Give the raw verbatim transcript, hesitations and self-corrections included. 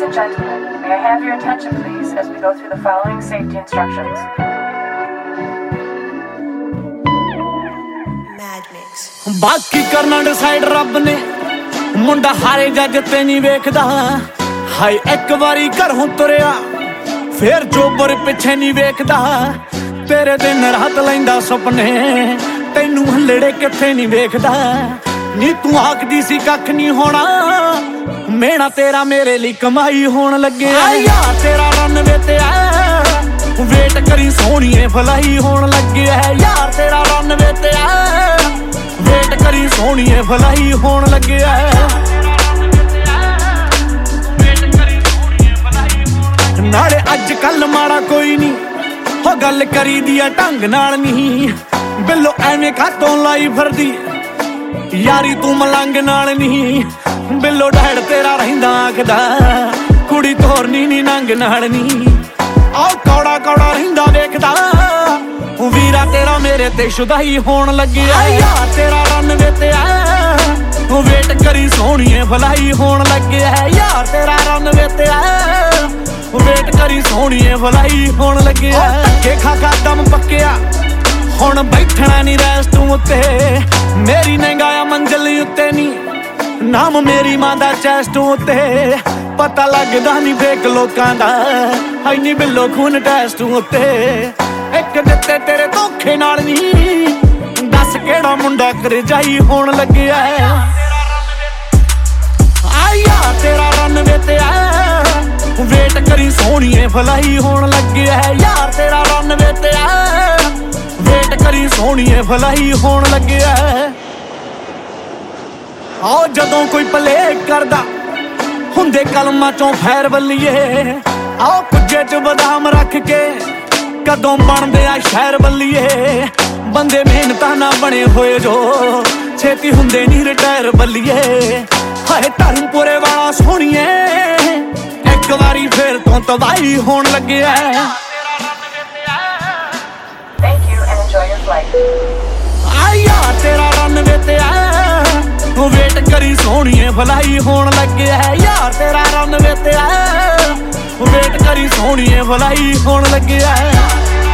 Ladies and gentlemen, may I have your attention please as we go through the following safety instructions. बाकी करना decide रब ने मुंडा हारे जज ते नहीं वेखदा हाय एक बारी घरों तुरिया फिर चोबर पिछे नहीं वेखदा तेरे दिन रात लैंदा सुपने तैनू हलड़े किथे नहीं वेखदा नी तू आखदी सी कख नहीं होना मेरा तेरा मेरे लिए कमाई होन लगे यार तेरा रनवे ते आ वेट करी सोहणीए भलाई होन लगे है यार तेरा रनवे ते आ वेट करी सोहणीए भलाई होन लगे नाले अज कल माड़ा कोई नहीं हो गल करी दिया ढंग नाल नहीं बिल्लो एवें खातों लाई फिरदी यारी तू मलंग नाल नहीं बिल्लो डैड तेरा रहिंदा आखदा कुड़ी तोरनी नी नंग नाल नहीं आ कौड़ा कौड़ा रहिंदा वेखदा वीरा तेरा मेरे ते शुदाई होन लगे यार तेरा रनवे ते आ वेट करी सोहणीए भलाई होन लगे है यार तेरा रनवे ते आ वेट करी सोहणीए भलाई होन लगे धक्के खा खा दम पक्किया हुण बैठना नी रेस्ट उत्ते मेरी नंगाया मंजिल उत्ते नी नाम मेरी मां दा चेस्ट उत्ते पता लगदा नी फेक लोकां दा हाय नी बिल्लो खून टेस्ट उत्ते एक दिते तेरे धोखे नाल नी दस केड़ा मुंडा कर जाई होन लगे आ यार तेरा रनवे ते आ वेट करी सोहणीए भलाई होन लगे है यार तेरा रनवे ते आ वेट करी सोहणीए भलाई होन लगे आओ जदों कोई भले करदा हुंदे कलमां चों फैर बल्लीए आओ कुज्जे च बदाम रख के कदों बनदे आ शहर बल्लीए बंदे मेहनतां ना बने होए जो छेती हुंदे नी रिटायर बल्लीए हाय धर्मपुरे वाला सोहणीए एक बारी फिर तो तबाही होन लगे Thank you and enjoy your flight. आ यार तेरा रनवे ते आ वेट करी सोहणीए भलाई होन लगे है यार तेरा रनवे ते आ वेट करी सोहणीए भलाई होन लगे